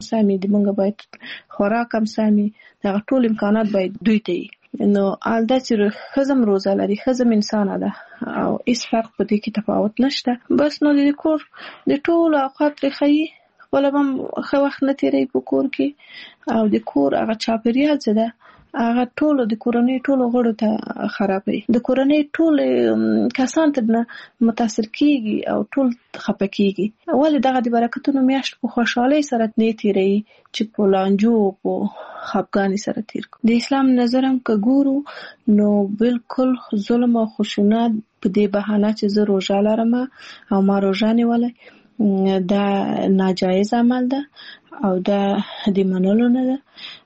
سمي، د موږ باید خوراک هم سمي، دغه ټول امکانات باید دوی ته وي. نو الدا چې ښځم روزه لري، ښځم انسانه ده او هیڅ فرق په دې کې تفاوت نشته. بس نو د کور د ټولو اوقات پرې ښیي، خپله به هم ښه وخت نه تېروي په کور کې، او د کور هغه چاپېریال چې ده هغه ټولو د کورنۍ ټولو غړو ته خرابوي. د کورنۍ ټول کسان ترنه متاثر کېږي او ټول خفه کېږي. ولې دغه د برکتونو میاشت په خوشحالۍ سره نه تېروي چې په لانجو او په خفګانۍ سره تېر کړو. د اسلام نظر هم که ګورو نو بالکل ظلم او خشونت په دې بهانه چې زه روژه لرم او ما روژه نیولې دا ناجایز عمل ده او دا د منلو نه ده.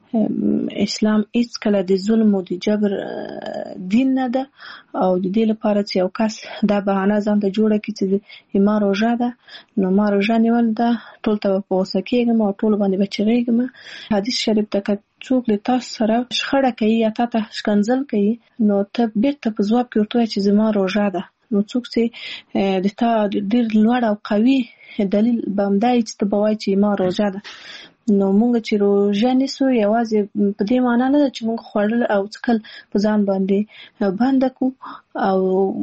اسلام هیڅ کله د ظلم او د جبر دین نه ده او د دې لپاره چې یو کس دا بهانه ځان ته جوړه کړي چې ما روژه ده نو ما روژه نیول ده، ټول ته په غوسه کېږم او ټول باندې به چغېږم. حدیث شریف ته که څوک له تاسو سره شخړه کوي یا تا ته ښکنځل کوي نو ته بیرته په ځواب کې ورته وایې چې زما روژه ده. نو څوک چې د تا ډېر لوړ او قوي دلیل به همدا وي چې ته به وایې چې ما روژه ده. نو مونږ چې روژه نیسو یوازې په دې معنا نه ده چې مونږ خوړل او څښل په ځان باندې بنده کو او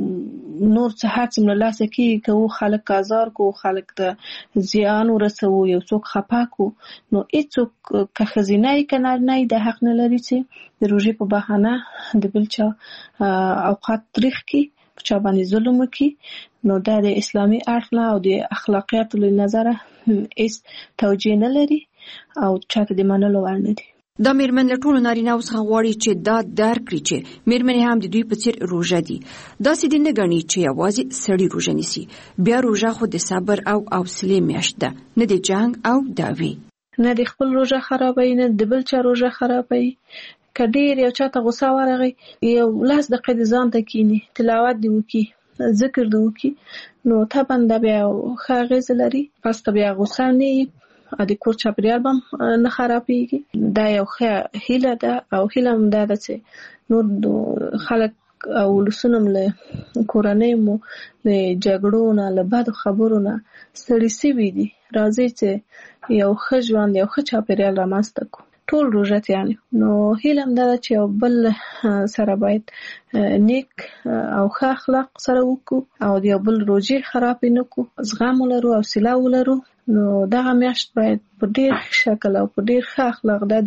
نور څه هر څه له لاسه کېږي کوو، خلک آزار کو، خلک ته زیان ورسوو، یو څوک خفه کو. نو هېڅوک که ښځینه یې که نارینه یې دا حق نه لري چې د روژې په بهانه د بل چا اوقات تریخ کړي، په چا باندې ظلم وکړي. نو دا د اسلامي اړخ نه او د اخلاقیاتو له نظره هېڅ توجیه نه لري او چاته د منلو وړ نه دي. دا مېرمن له ټولو نارینه‌وو څخه غواړي چې دا درک کړي چې مېرمنې هم د دوی په څېر روژه دي. داسې دې نه ګڼي چې یوازې سړي روژه نیسي. بیا روژه خو د صبر او حوصلې میاشت ده، نه د جنګ او دعوې. نه د خپل روژه خرابوي، نه د بل چا روژه خرابوي. که ډېر یو چاته غوسه ورغی، یو 10 دقیقې د ځان ته کښېني، تلاوت دې وکړي، ذکر دې وکړي، نو طبعا دا بیا ښه اغېزه لري. پس ته بیا غوسه نه وي او د کور چاپېریال به هم نه خرابېږي. دا یو ښه هیله ده او هیله هم دا ده چې نور خلک او ولسونه هم له کورنۍ مو له جګړو نه، له بدو خبرو نه ستړي سوي دي. راځئ چې یو ښه ژوند، یو ښه چاپېریال رامنځته کړو ټول روژتیان. نو هیله هم دا ده چې یو بل سره باید نیک او ښه اخلاق سره وکړو او د یو بل روژې خرابې نه کړو، زغم ولرو، حوصله ولرو. نو دغه میاشت باید په ډېر شکل او په ډېر ښه اخلاق د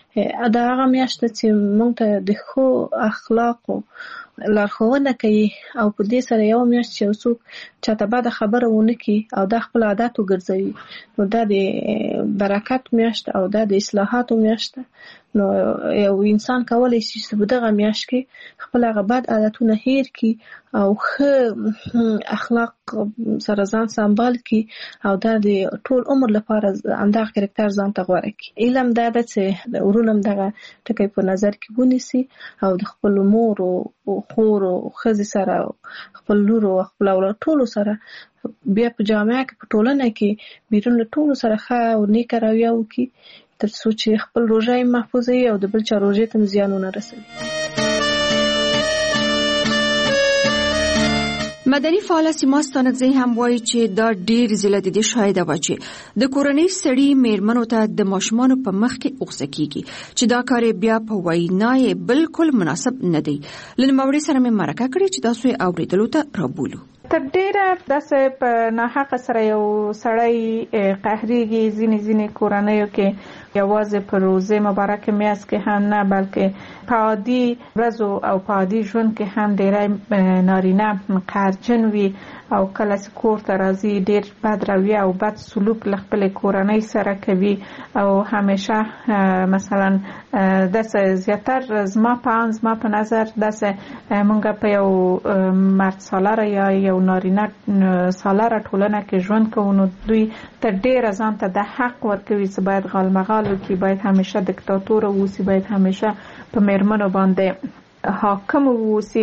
هغه میاشت چې موږ ته د ښو اخلاقو لارښوونه کوي او په دې سره یو میاشت چې یو څوک چاته بده خبره ونه کړي او دا خپل عادت وګرځوي نو دا د برکت میاشت او دا د اصلاحاتو میاشت. نو یو انسان کولی شي چې په دغه میاشت کې خپل هغه بد عادتونه هیر کړي او ښه اخلاق سره ځان سمبال کړي او دا د ټول عمر لپاره همدغه کرکټر ځان ته غوره کړي. علم دا ده چې ورونه هم دغه ټکی په نظر کې ونیسي او د خپلو مور او خور او ښځې سره خپل لور او خپل اولاد ټولو سره بیا په جامعه کې په ټولنه کې بیرون له ټولو سره ښه او نیکه رویه وکړي تر څو چې خپل روژه یې محفوظه وي او د بل چا روژې ته زیان ونه رسوي. مدني فعاله سیما ستانکزی هم وایي چې دا ډېر ځله د دې شاهده وه چې د کورنۍ سړي مېرمنو ته د ماشومانو په مخ کې غوسه کېږي چې دا کار بیا په وینا یې بالکل مناسب نه دی. له نوموړي سره مې مرکه کړې چې تاسو یې اورېدلو ته رابولو. تر ډېره داسې په ناحقه سره یو سړی قهرېږي ځینې کورنیو کې یوازې په روزې مبارکه میاشت کې هم نه بلکې په عادي ورځو او په عادي ژوند کې هم ډېری نارینه قهرجن وي او کله چې کور ته راځي ډېر بد رویه او بد سلوک له خپلې کورنۍ سره کوي او همیشه مثلا داسې زیاتر زما په نظر داسې موږ په یو مرد سالاره یا یو نارینه سالاره ټولنه کې ژوند کوو نو دوی تر ډېره ځان ته د حق ورکوي چې باید غالمغال وکړي، باید همیشه دیکتاتور واوسي، باید همیشه په مېرمنو باندې حاکم واوسي.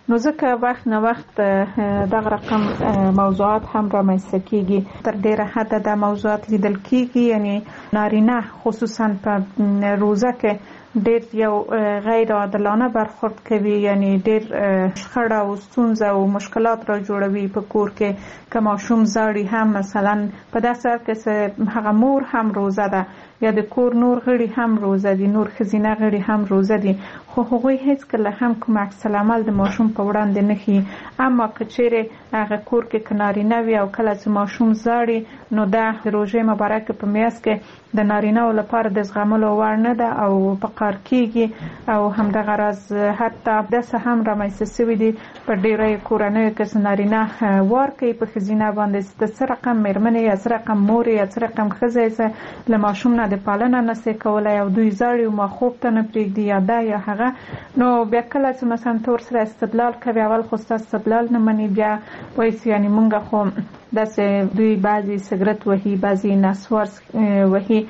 نو ځکه وخت نه وخت دغه رقم موضوعات هم رامنځته کیږي. تر ډیره حده د موضوعات لیدل کیږي، یعنی نارینه خصوصا په روزه کې ډیر یو غیر عادلانه برخورد کوي، یعنی ډیر شخړه او ستونزه او مشکلات را جوړوي په کور کې. که ماشوم زاړي هم مثلا په داسې حال کې هغه مور هم روزه ده یا د کور نور غړي هم روزه دي، نور ښځینه غړي هم روزه دي، خو هغوی هیڅ کله هم کوم عکس العمل د ماشوم په وړاندې نه ښیي. اما که چیرې هغه کور کې نارینه وي او کله چې ماشوم زاړي نو دا د روژې مبارکې په میاشت کې د نارینه‌و لپاره د زغملو وړ نه ده او په قهر کیږي. او همدغه راز حتی داسې هم رامنځته شوي دي په ډیری کورنیو کې چې نارینه وار کوي په ښځینه باندې د څه رقم مېرمنې یا څه رقم مور یا څه رقم ښځه له ماشوم نه د پالنه نشي کولای او دوی زاړي او ما خوب ته نه پرېږدي یا دا یا هغه. نو بیا کله چې مثلا تور سره استدلال کوي، اول خو ستا استدلال نه مني، بیا وایي یعنی مونږ خو داسې دوی بعضې سګرټ وهي، بعضې نسوار وهي،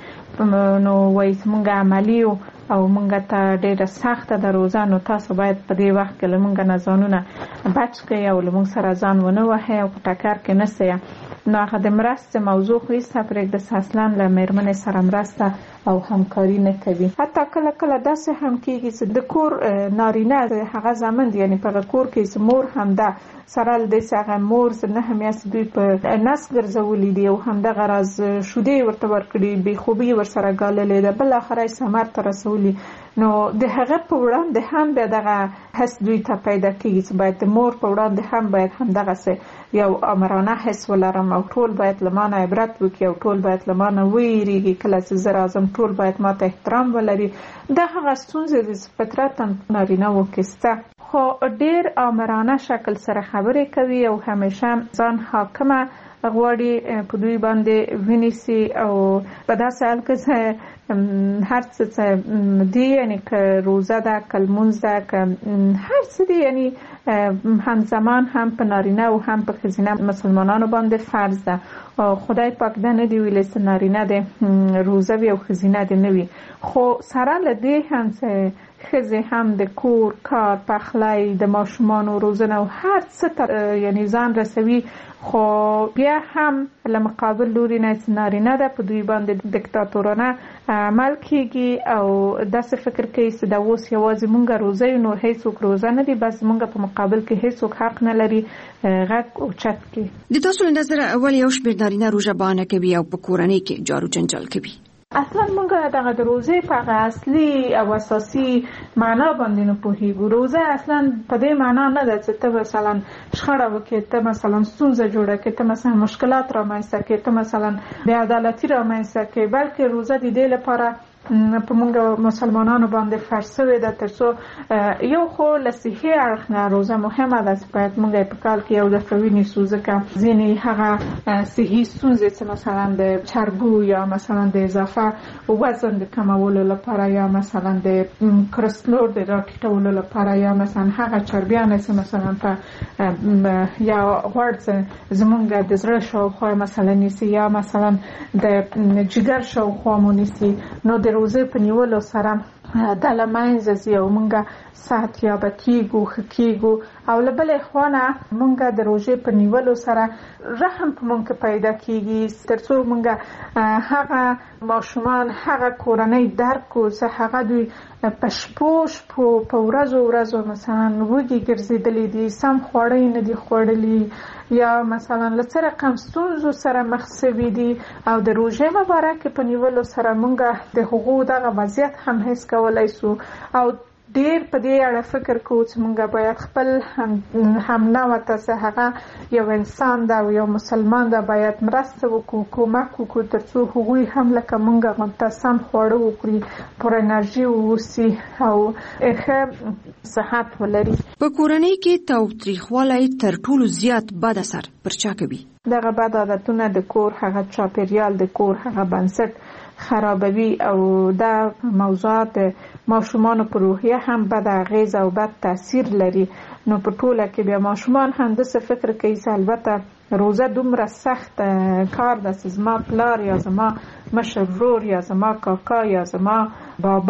نو وایي مونږ عملي یو او مونږ ته ډیره سخته ده روزه، نو تاسو باید په دې وخت کې له مونږ نه ځانونه بچ کړئ او له مونږ سره ځان ونه وهئ او په ټکر کې نه سئ. نو هغه د مرستې موضوع خو هیڅ پرېږده، اصلا له مېرمنې سره مرسته او همکاري نه کوي. حتی کله کله داسې هم کېږي چې د کور نارینه هغه زامن دي، یعنی په هغه کور کې چې مور هم ده سره له دې چې هغه مور نه میاشتې دوی په نس ګرځولي دي او همدغه راز شیدې ورته ورکړي، بېخوبي ورسره ګاللې ده، بالاخره یې ثمر ته رسولي. نو د هغه په وړاندې هم بیا دغه حس دوی ته پیدا کېږي چې باید د مور په وړاندې هم باید همدغسې یو آمرانه حس ولرم او ټول باید له ما نه عبرت وکړي او ټول باید له ما نه ویریږي، کله چې زه راځم ټول باید ما ته احترام ولري. دا هغه ستونزې دي چې فطرتاً نارینه‌وو کې شته، خو ډیر آمرانه شکل سره خبرې کوي او همیشه ځان حاکمه غواړي په دوی باندې ونیسي او په داسې حال کې هر څه دی، یعنی که روزه ده، که لمونځ ده، که هر څه دی، یعنی همزمان هم په نارینه او هم په ښځینه مسلمانانو باندې فرض ده. خدای پاک ده نه دی ویلی چې نارینه دی روزه وي او ښځینه دی نه وي، خو سره له دې هم چې ښځې هم د کور کار، پخلی، د ماشومانو روزنه او هر څه ته یعنی ځان رسوي، خو بیا هم له مقابل لوري نه چې نارینه ده په دوی باندې دیکتاتورانه عمل کیږي او داسې فکر کوي چې دا اوس یوازې مونږ روزه یو، نور هیڅوک روزه نه دي، بس مونږ په مقابل کې هیڅوک حق نه لري غږ اوچت کړي. د تاسو له نظره اول یو شمېر نارینه روژه بانه کوي او په کورنۍ کې جارو جنجال کوي. اصلا مونږ دغه د روزې په هغه اصلي او اساسي معنا باندې نه پوهیږو. روزه اصلا په دې معنا نه ده چې ته مثلا شخړه وکړې، ته مثلا ستونزه جوړه کړې، ته مثلا مشکلات رامنځته کړې، ته مثلا بې عدالتي رامنځته کړې، بلکې روزه د دې لپاره په مونږ مسلمانانو باندې فرض شوې ده ترڅو یو خو له صحي اړخ نه روزه مهمه ده چې باید مونږ یې په کال کې یو دفعه ونیسو، ځکه ځینې هغه صحي ستونزې چې مثلا د چربو یا مثلا د اضافه وزن د کمولو لپاره یا مثلا د کلسترول د راټیټولو لپاره یا مثلا هغه چربیانې چې مثلا په یا غوړ زمونږ د زړه شاوخوا مثلا نیسي یا مثلا د جګر شاوخوا مو نیسي، نو د روزه په نیولو سره د لمنځه ځي او مونږ صحت یابه کیږو، ښه کیږو. او له بلې خوا نه مونږ د روژې په نیولو سره رحم په مونږ پیدا کیږي ترڅو مونږ هغه ماشومان، هغه کورنۍ درک کړو چې هغه دوی په شپو په ورځو مثلا وږي ګرځېدلي دي، سم خواړه نه دي خوړلي یا مثلا له څه رقم ستونزو سره مخ شوي دي، او د روژې مبارکې په نیولو سره مونږ د هغو دغه وضعیت هم حس کولی سو او ډیر په دې اړه فکر کوو چې مونږ باید خپل همنوع ته چې هغه یو انسان ده او یو مسلمان ده باید مرسته وکړو، کومک وکړو ترڅو هغوی هم لکه مونږ غونته سم خواړه وکړي، پر انرژي واوسي او ښه صحت ولري. په کورنۍ کې تاوتریخوالی تر ټولو زیات بد اثر پر چا کوي؟ دغه بد عادتونه د کور هغه چاپیریال، د کور هغه بنسټ خرابوي او دا موضوعات ماشومان په روحیه هم بد اغیز او بد تاثیر لري. نو په ټوله کې بیا ماشومان هم داسې فکر کوي چې البته روزه دومره سخت کار ده چې زما پلار یا زما مشر ورور یا زما کاکا یا زما بابا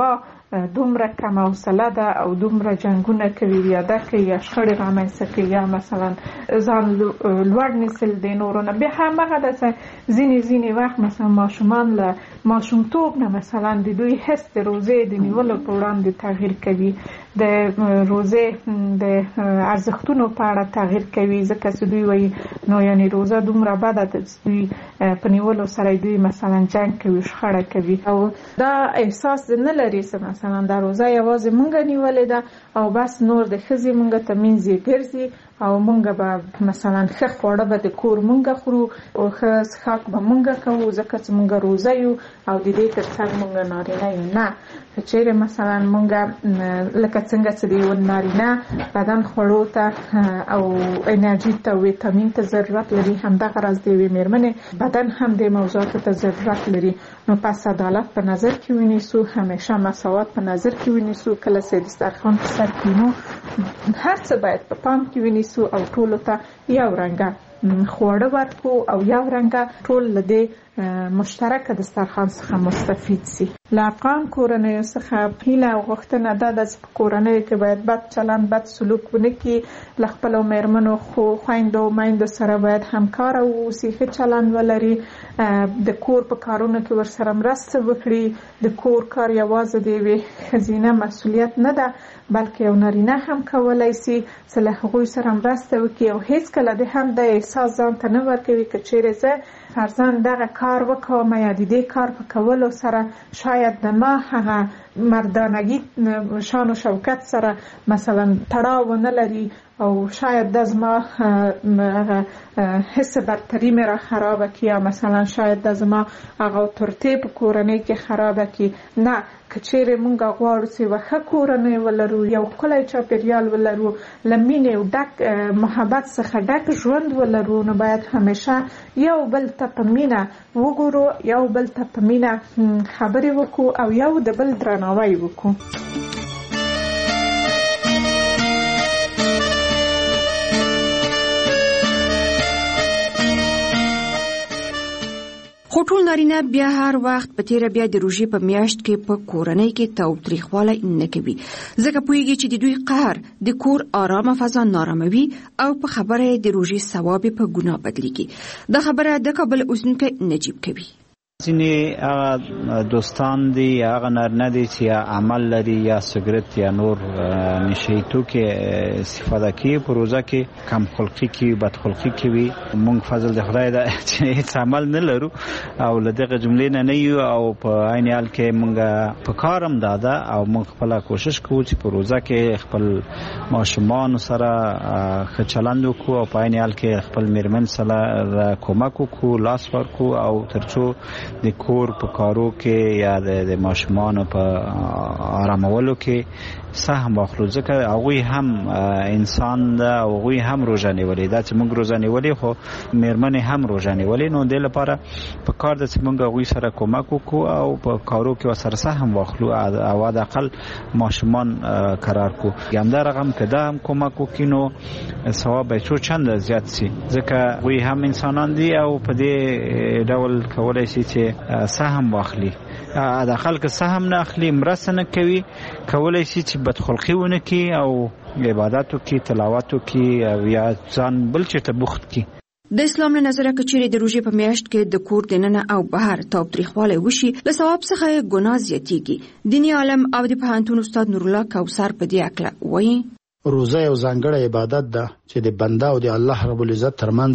دومره کم حوصله ده او دومره جنگونه کوي یا د کوي یا شخړې رامنځته کوي یا مثلا ځان لوړ نیسل د نورو نه. بیا هماغه د ځینې وخت مثلا ماشومان له ماشومتوب نه مثلا د دوی حس د روزې د نیولو په وړاندې تغییر کوي، د روزې د ارزښتونو په اړه تغییر کوي، ځکه چې دوی وایي نو یعنی روزه دومره بده ده چې دوی په نیولو سره دوی مثلا جنگ کوي، شخړه کوي او دا احساس نه لري چې مثلا دا روزه یوازې مونږ نیولې ده او بس نور د ښځې مونږ ته منځي ګرځي او مونږ به مثلا ښه خواړه به د کور مونږ خورو او ښه څښاک به مونږ کوو ځکه چې مونږ روزه یو او د دې تر څنګ مونږ نارینه یو. نه، که چیرې مثلا مونږ لکه څنګه چې د یو نارینه بدن خوړو ته او انرژي ته ویټامین ته ضرورت لري، همدغه راز د یوې مېرمنې بدن هم د موضوعاتو ته ضرورت لري. نو پس عدالت په نظر کې ونیسو، همیشه مساوات په نظر کې ونیسو، کله چې دسترخوان په سر کینو هر څه باید په پام کې ونیسو او ټولو ته یو رنګه خواړه ورکو او یو رنګه ټول له دې مشترکه دسترخوان څخه مستفید سي. له افغان کورنیو څخه هیله او غوښتنه ده چې په کورنیو کې باید بد چلند بد سلوک ونه کړي، له خپلو مېرمنو خویندو او میندو سره باید همکاره واوسي، ښه چلند ولري، د کور په کارونو کې ورسره مرسته وکړي. د کور کار یوازې د یوې ښځینه مسؤلیت نه ده بلکې یو نارینه هم کولی سي چې له هغوی سره مرسته وکړي او هیڅکله د هم د احساس ځان ته نه ورکوي که چیرې زه فرضاً دغه کار وکوم یا د دې کار په کولو سره شاید د ما هغه مردانگی شان و شوکت سره مثلا تړاو نه لري او شاید د زما حس برتری مې را خرابه کړي یا مثلا شاید د زما هغه اتورټي په کورنۍ کې خرابه کړي. نه، که چیرې مونږ غواړو چې یوه ښه کورنۍ ولرو، یو ښکلی چاپېریال ولرو، له مینې او ډک محبت څخه ډک ژوند ولرو، نو باید همیشه یو بل ته په مینه وګورو، یو بل ته په مینه خبرې وکړو او یو د بل درناوی وکړو. خو ټول نارینه بیا هر وخت په تیره بیا د روژې په میاشت کې په کورنۍ کې تاوتریخوالی نه کوي، ځکه پوهیږي چې د دوی قهر د کور آرامه فضا ناراموي او په خبره د روژې ثواب په ګناه بدلیږي. دا خبره د کابل اوسیدونکی نجیب کوي. ځینې هغه دوستان دي هغه نارینه دي چې یا عمل لري یا سګرټ یا نور نشي توکي استفاده کوي، په روزه کې کم خلقي کوي، بد خلقي کوي. مونږ فضل د خدای دا چې هیڅ عمل نه لرو او له دغه جملې نه یو او په عین حال کې مونږ په کارم داده او مونږ خپل کوشش کوو چې په روزه کې خپل ماشومان سره ښه چلند وکړو او په عین حال کې خپل میرمن سره کومک وکړو، لاس ورکړو او ترڅو د کور په کارو کې یا د ماشومانو په آرامولو کې سهم واخلو، ځکه هغوی هم انسان ده او هغوی هم روژه نیولې ده چې موږ روژه نیولې خو میرمنې هم روژه نیولې. نو دې لپاره په کار ده چې موږ هغوی سره کومک وکړو او په کارو کې ورسره سهم واخلو او حداقل ماشومان قرار کړو. همدا رقم که ده هم کومک وکړي نو ثواب به څو چنده زیات شي، ځکه هغوی هم انسانان دي او په دې ډول کولی شي چې سهم واخلي. حداقل که سهم نه اخلي، مرسته نه کوي، کولی شي چې بدخلقي ونه کړي او عبادت وکړي، تلاوت وکړي او یا ځان بل چېرته بوخت کړي. د اسلام له نظره که چیرې د روژې په میاشت کې د کور دننه او بهر تاوتریخوالی وشي، له ثواب څخه یې ګناه زیاتېږي. دیني عالم او د پوهنتون استاد نورالله کوثر په دې هکله وایي: روزه یو ځانګړی عبادت ده چې د بنده او د الله رب العزت ترمنځ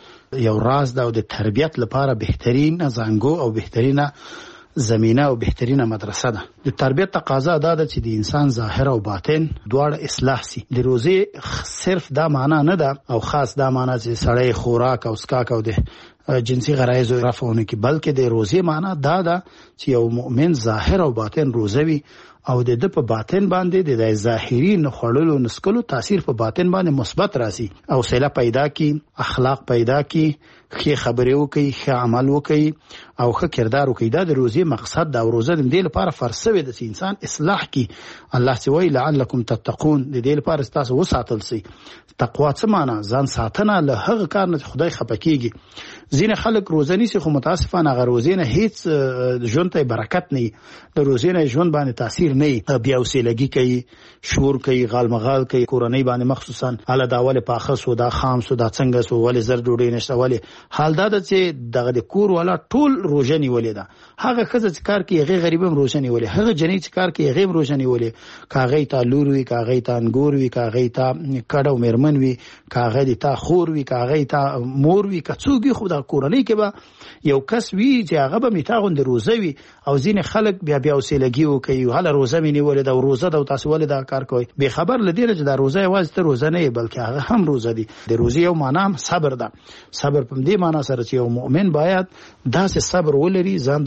یو راز ده او د تربیت لپاره بهترین زانګو او بهترینه زمینه او بهترینه مدرسه ده. د تربیت تقاضا دا ده چې د انسان ظاهر او باطن دواړه اصلاح سي. د روزې صرف دا معنا نه ده او خاص دا معنا چې سړی خوراک او اسکاک او د جنسي غرایز رفعونه کې، بلکې د روزې معنا دا ده چې یو مؤمن ظاهر او باطن روزوي او د په باطن باندې د ظاهري نخړلو نسکلو تاثیر په باطن باندې مثبت راسي او صله پیدا کی، اخلاق پیدا کی، ښه خبرې وکړي، ښه عمل وکړي او ښه کردار وکړي. دا د روزې مقصد دا. روزه د دې لپاره فرض شوی د انسان اصلاح کی. الله سوی لعلکم تتقون، د دې لپاره تاسو وساتل سي. تقوا څه معنا؟ ځان ساتنه له هغه کار نه خدای خپکیږي. ځینې خلک روزه نیسي خو متاسفانه هغه روزې نه هیڅ ژوند ته برکت نه وي، د روزې نه ژوند باندې تاثیر نه وي، بیا وسیلګي کوي، شور کوي، غالمغال کوي، کورنۍ باندې مخصوصا اله دا ول پاخه سو دا خام سو دا څنګه سو ول زر ډوډۍ نشته، ول حال دا چې دغه د کور والا ټول روزه نیولې ده، هغه خزه چې کار کوي هغه غریبم روزه نیولې، هغه جنې چې کار کوي هغه روزه نیولې، کاغی تا لور وی، کاغی تا انګور وی، کاغی تا کډو مرمن وی، کاغی د تا خور وی، کاغی تا مور وی، کڅوګي خو د کورنۍ کې به یو کس وی چې هغه به میتاغون د روزه وی، او ځینې خلک بیا وسیلګي وکي، هله روزه مې نیولې دا روزه د تاسو ولې دا کار کوي، به خبر لدی چې دا روزه یوازې ته روزه نه بلکې هغه هم روزه دي. د روزه یو معنا صبر ده، صبر په دې معنا سره چې یو مؤمن باید داسې صبر ولري، ځان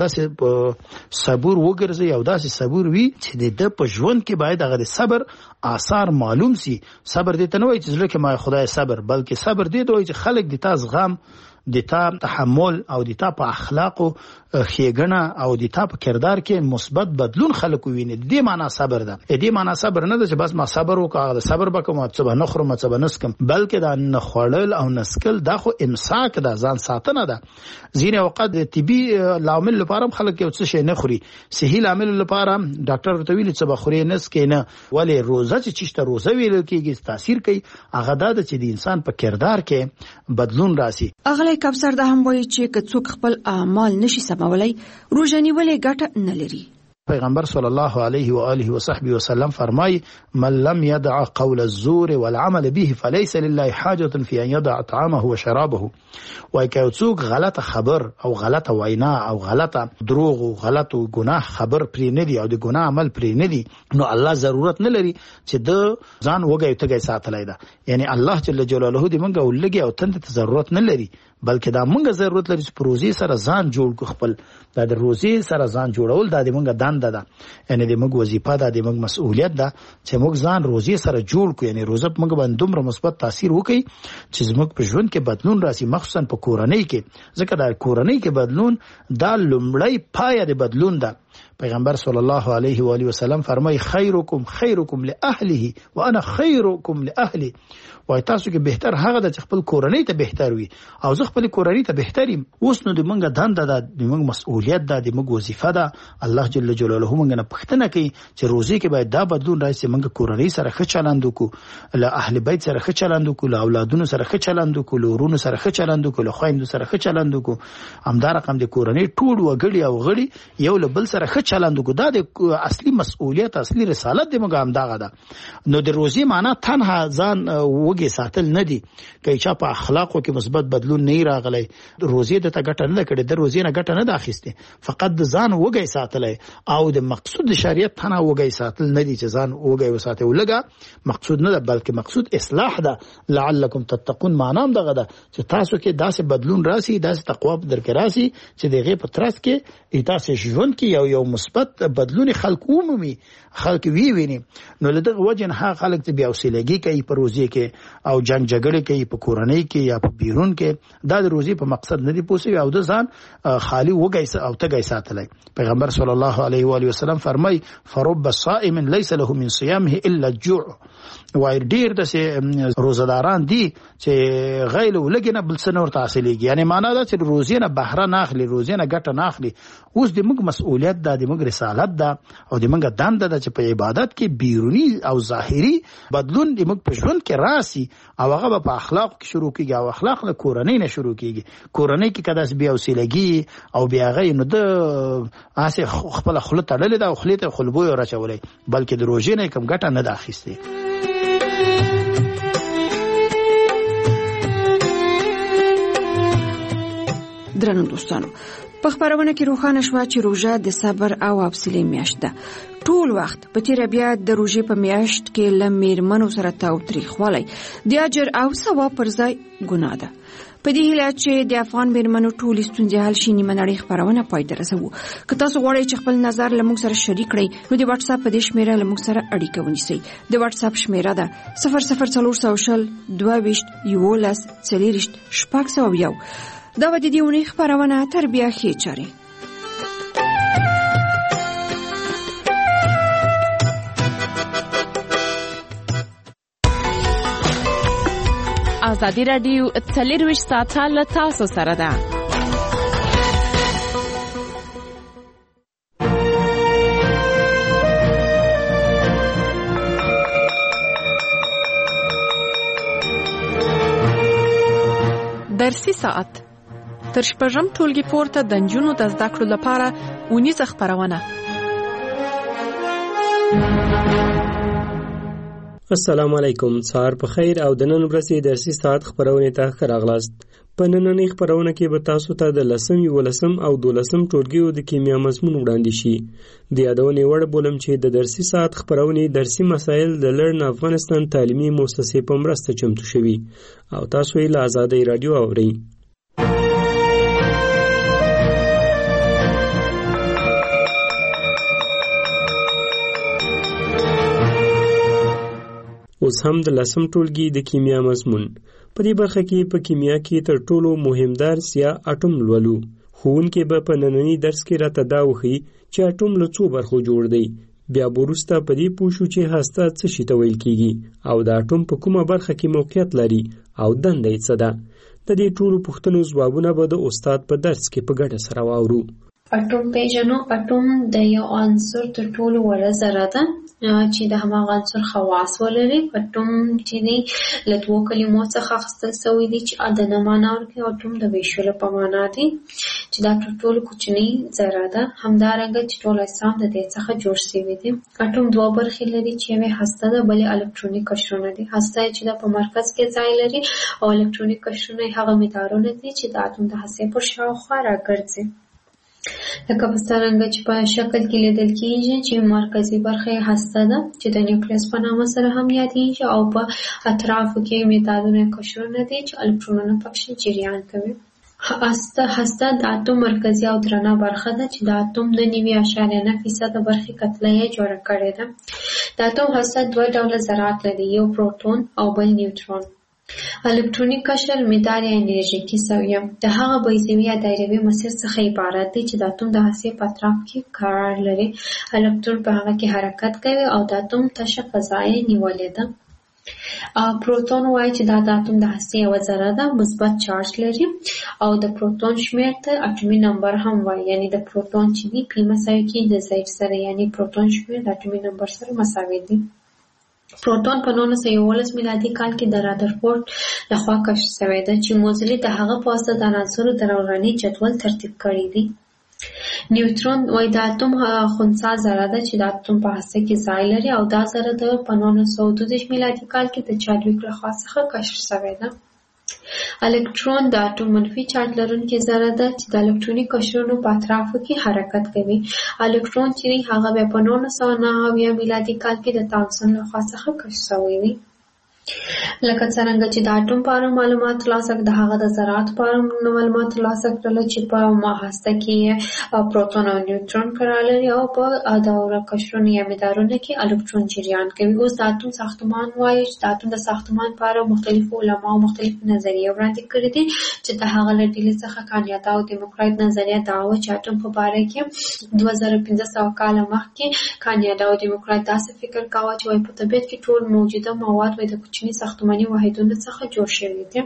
داسې صبور وګرځي او داسې صبور وي چې د په ژوند کې باید هغه د صبر آثار معلوم سي. صبر دې ته نه وایي چې زړه کې ما خدای صبر، بلکې صبر دې ته وایي چې خلک د تاسو غم، د تا تحمل او د تا په اخلاق او خېګنه او د تا په کردار کې مثبت بدلون خلک ویني. دې معنا صبر ده. دې معنا صبر نه ده چې بس ما صبر وکړم، صبر وکم او څه نه خورم څه نه سکم، بلکې دا نه خړل او نسکل دا خو امساک ده، ځان ساتنه ده. ځینې وخت د طبي لامل لپاره خلک یو څه شي نه خوري، صحي لامل لپاره ډاکټر ته ویلي چې بخوري نس کې نه، ولی روزه چې روزه ویل کېږي تاثیر کوي، هغه دا چې د انسان په کردار کې بدلون راسي. اغلی کبسر دا هم وایي چې که څوک خپل اعمال نشي سمولای، روزه نیولې ګټه نه لري. پیغمبر صلی الله علیه و آله و صحبه وسلم فرمای: من لم يدع قول الزور والعمل به فليس لله حاجة في ان يدع طعامه وشرابه. وای که څوک غلطه خبر او غلطه وینا او غلطه دروغ او غلطه ګناه خبر پرې نه دی او د ګناه عمل پرې نه دی، نو الله ضرورت نه لري چې د ځان وګي تګي ساتلای دا. یعنی الله جل جلاله دې منګه ولګي او تند ته ضرورت نه لري، بلکې دا منګه ضرورت لري چې پروژې سره ځان جوړ کو، خپل د روزي سره ځان جوړول دا د منګه دنده ده، یعنی د منګه وظیفه ده، د منګه مسؤلیت ده چې موږ ځان روزي سره جوړ کو، یعنی روزه منګه باندې دومره مثبت تاثیر وکړي چې زموږ په ژوند کې بدلون راسي، مخصوصا په کورنۍ کې، ځکه دا کورنۍ کې بدلون دا لومړی پایه د بدلون ده. پیغمبر صلی الله علیه و آله وسلم فرمای: خیرکم خیرکم لاهله وانا خیرکم لاهلی. وای تاسو کې بهتر هغه د خپل کورنۍ ته بهتر وي او زه خپل کورنۍ ته بهتریم. اوس نو د منګه دنده ده، د منګه مسؤلیت ده، د منګه وظیفه ده. الله جل جلاله منګه نه پښتنه کوي چې روزي کې باید دا بدلون راشي، منګه کورنۍ سره ښه چلند وکړو، له اهل بیت سره ښه چلند وکړو، له اولادونو سره ښه چلند وکړو، له ورونو سره ښه چلند وکړو، له خويندو سره ښه چلند وکړو. همدا رقم د کورنۍ ټول وګړي او غړي یو له بل سره ښه چلند وکړو. دا د اصلي مسؤلیت، اصلي رسالت د موږ هم دغه ده. نو د روزي معنا تنها ځان وګي ساتل نه دي، که چا په اخلاقو کې مثبت بدلون نه راغلی، روزي د ته ګټه نه کړي، د روزي نه ګټه نه اخیسته، فقط د ځان وګي ساتلای او د مقصود د شریعت تنها وګي ساتل نه دي چې ځان وګي وساته ولګه مقصود نه ده، بلکې مقصود اصلاح ده. لعلکم تتقون معنا هم دغه ده چې تاسو کې داسې بدلون راسي، داسې تقوا درکې راسي چې دغه په ترڅ کې تاسو ژوند کې یو مثبت بدلون خلق عمومي خلق ویني. نو له دغه وجه نه خلک ته بیا وسیلګي کوي په روزي کې او جنگ جګړه کوي په کورنۍ کې یا په بیرون کې، دا د روزي په مقصد نه دی پوسي او د ځان خالی وګي او تګي ساتلای. پیغمبر صلی الله علیه و آله وسلم فرمای: فرب الصائم ليس له من صيامه الا الجوع. وای ډیر د روزداران دي چې غیل ولګنه بل څه نور تحصیلېږي، یعنی معنا دا چې روزي نه بهره نه اخلي، روزي نه ګټه نه اخلي. اوس د موږ مسؤلیت ده، د موږ رسالت ده او د موږ دنده ده چې په عبادت کې بیرونی او ظاهري بدلون د موږ په ژوند کې راسي او هغه په اخلاق کې شروع کیږي او اخلاق له کورنۍ نه شروع کیږي. کورنۍ کې کداس بیا وسیلګي او بیا غي نو د اسه خپل خپل تړلې ده او خلیته خلبو راچولې، بلکې د روزي نه کم ګټه نه اخیسته. درنو دوستانو، په خبرونه کې روښانه شوه چې روژه د صبر او حوصلې میاشت ده. ټول وخت په تیر بیا د روژې په میاشت کې لمیرمنو سره تاوتریخوالی د اجر او ثواب پر ځای ګناه ده. په دې هیله چې د افغان میرمنو ټولې ستونزې حل شي، نیمه نړۍ خبرونه پای ته رسوو. که تاسو غواړئ چې خپل نظر له موږ سره شریک کړئ، نو د واتس اپ په دې شمیره له موږ سره اړیکه ونیسئ. د واتس اپ شمیره ده 00400 22 11 40 601. دا به د دې اونۍ خبرونه تر بیا ښې چارې. ازادي راډیو 24 ساعته له تاسو سره ده. درسي ساعت تر شپږم ټولګي پورته د نجونو د زده کړو لپاره اونیزه خپرونه. السلام علیکم، سهار په خیر او د نن ورځې درسي ساعت خبرونه ته ښه راغلاست. په نننۍ خبرونه کې به تاسو ته د 10م، 11م او 12م ټولګیو د کیمیا مضمون وړاندې شي. د یادونې وړ بولم چې د درسي ساعت خبرونه درسي مسایل د لرن افغانستان تعلیمي مؤسسې په مرسته چمتو شوي او تاسو یې له آزادۍ رادیو اورئ. اوس هم د 10م ټولګي د کیمیا مضمون. په دې برخه کې په کیمیا کې تر ټولو مهم درس یا اټوم لولو. ښوونکی به په نننۍ درس کې راته دا وښيي چې اټوم له څو برخو جوړ دی. بیا وروسته په دې پوه شو چې هسته څه شي ته ویل کېږي او د اټوم په کومه برخه کې موقعیت لري او دنده یې څه ده. د دې ټولو پوښتنو ځوابونه به د استاد په درس کې په ګډه سره واورو. اټوم پیژنو. اټوم د یو عنصر تر ټولو وړه ذره ده چې د هماغه عنصر خواص ولري. اټوم چې دی له دوو کلمو څخه اخیستل شوی دی چې د نه معنا ورکوي. اټوم د ویشلو په معنا دی چې دا تر ټولو کوچنۍ ذره ده. همدارنګه چې ټول اجسام د دې څخه جوړ شوي دي. اټوم دوه برخې لري چې یوه هسته ده، بلې الکترونیک قشرونه دي. هسته چې د په مرکز کې ځای لري او الکترونیک قشرونه هغه مدارونه دي چې د اتوم د هستې پر شاوخوا راګرځي. لکه په څرنګه چې په شکل کې لیدل کېږي چې مرکزي برخه یې هسته ده چې د نیوکلیس په نامه سره هم یادېږي او په اطرافو کې مدارونه قشرونه دي چې الکترونونه پکې جریان کوي. هسته د اتوم مرکزي او درنه برخه ده چې د اتوم د 9.9% برخې کتله یې جوړه کړې ده. د اتوم هسته دوه ډوله ذرات لري، یو پروتون او بل نیوترون. الکترونیک قشر مدار یا انرژیکي سویه د هغه بیضوي یا دایروي مسیر څخه عبارت دی چې د اتوم د هستې په اطراف کې قرار لري. الکترون په هغه کې حرکت کوي او د اتوم تشه فضا یې نیولې ده. پروتون وایي چې دا د اتوم د هستې یوه ذره ده، مثبت چارج لري او د پروتون شمېر ته اټومي نمبر هم وایي. یعنی د پروتون چې دی پی مساوي کېږي د زید سره، یعنی پروتون شمېر د اټومي نمبر سره مساوي دی. پروتون په 1911 میلادي کال کې د رادرفورد لخوا کشف شوی ده چې موزلي د هغه په واسطه د عناصرو د دوراني جدول ترتیب کړی دی. نیوترون وایي د اتوم خنثی ذره ده چې د اتوم په هسته کې ځای لري او دا ذره د 1922 میلادي کال کې د چادویک لخوا څخه کشف شوی ده. الکترون د اټوم منفي چارج لرونکې ذره ده چې د الکترونیک قشرونو په اطرافو کې حرکت کوي. الکترون چې هغه بیا په 1909 میلادي کال کې د تامسون لخوا څخه کشف شوی دی. لکه څرنګه چې د اټوم په اړه معلومات ترلاسه کړل، د هغه د ذراتو په اړه معلومات ترلاسه کړل چې په هسته کې پروتون او نیوترون قرار لري او په دوره قشرونو یا مدارونو کې الکترون جریان کوي. اوس د اټوم ساختمان وایي چې د اټوم د ساختمان په اړه مختلفو علماو مختلف نظریې وړاندې کړي دي چې د هغه له ډلې څخه کانیاتا او دیموکرایت نظریه دا وه چې اټوم په باره کې 2500 کاله مخکې کانیاتا او دیموکرایت داسې فکر کاوه چې وایي په طبیعت کې ټول موجوده مواد وایي د کوچني ساختماني واحدونو څخه جوړ شوي دي.